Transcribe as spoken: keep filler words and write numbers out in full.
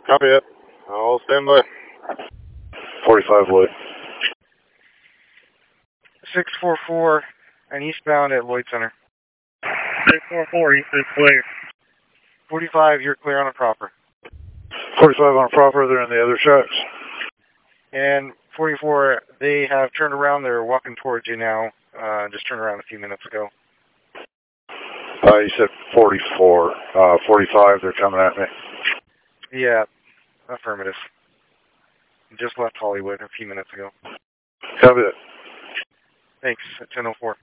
Copy it. I'll stand by. forty-five Lloyd. six four four and eastbound at Lloyd Center. six four four, east is clear. forty-five, you're clear on a proper. forty-five on a proper, they're in the other tracks. And forty-four, they have turned around, they're walking towards you now. Uh, just turned around a few minutes ago. Uh, you said forty-four. Uh, forty-five, they're coming at me. Yeah, affirmative. Just left Hollywood a few minutes ago. Copy that. Thanks, at ten oh four.